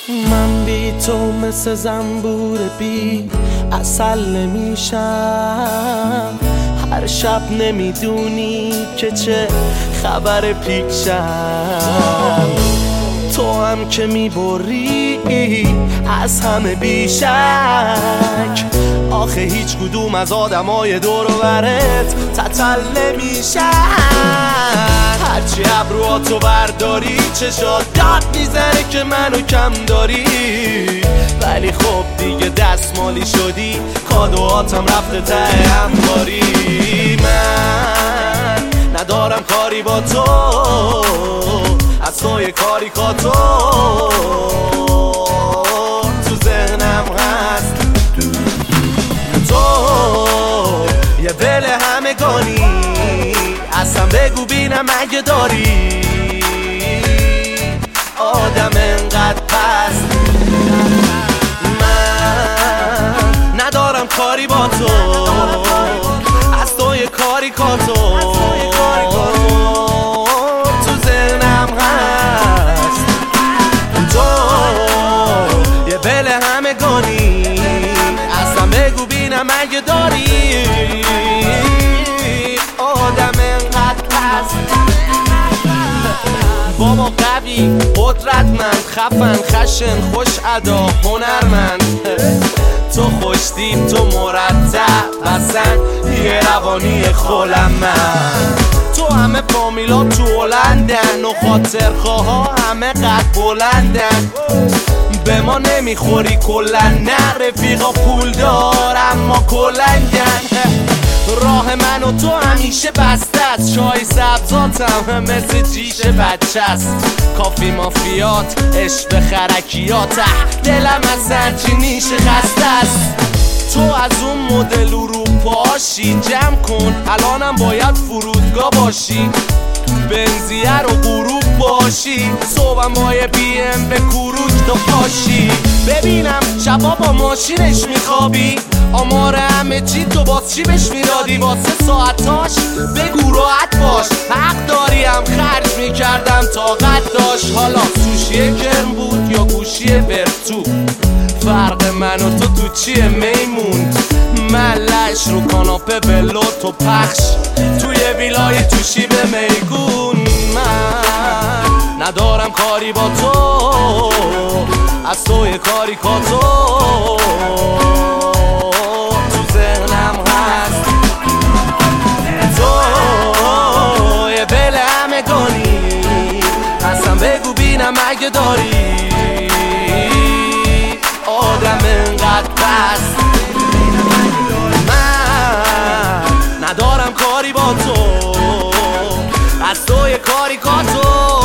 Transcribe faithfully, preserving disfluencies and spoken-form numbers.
من بی تو مثل زنبور بی عسل نمیشم، هر شب نمیدونی که چه خبر پیشم. تو هم که میبری از همه بیشک، آخه هیچ کدوم از آدمای دور و برت تتل نمیشن. هرچی ابروهاتو برداری چشات داد میزنه که منو کم داری، ولی خب دیگه دستمالی شدی، کادوهاتم رفته ته انباری. من ندارم کاری با تو، از توی کاریکاتو تو ذهنم هست. تو یه دل همگانی، اصلا بگو بینم اگه داری آدم انقدر پست. من ندارم کاری با تو، از توی کاریکاتو تو ذهنم هست. تو یه بل همگانی، اصلا بگو بینم اگه داری آدم انقدر پست. بابا قوی، قدرتمند، خفن، خشن، خوش ادا، هنرمند، تو خوشتیب، تو مرتب، اصلا یه روانی خلمن. تو همه فامیلا تو هلندن و خاطرخواها همه قد بلندن. به ما نمیخوری کلن، نه رفیقا پول دار اما کلنگن. راه من و تو همیشه بسته است، چای سبزاتم مثل جیش بچه است. کافی مافیات، عشق خرکیات، دلم از هرچی نیشه خسته است. تو از اون مدل اروپاشی، جمع کن الانم باید فرودگاه باشی، بنزیه رو غروب باشی، صبحم با یه بی ام به کوروک تو پاشی. ببینم شبا با ماشینش میخوابی، آمار همه چی تو باز چی بهش میدادی؟ واسه ساعتاش بگو راحت باش، حق داریم خرج میکردم طاقت داشت. حالا سوشی کرم بود یا گوشی برتو، فرق من و تو تو چیه میمون؟ من لش رو کاناپه بلو تو پخش، توی ویلای تو شیب میگون. من ندارم کاری با تو، از توی کاریکاتو تو ذهنم هست. تو یه بل همگانی، اصلا بگو بینم اگه داری آدم انقدر پست. من ندارم کاری با تو، از توی کاریکاتو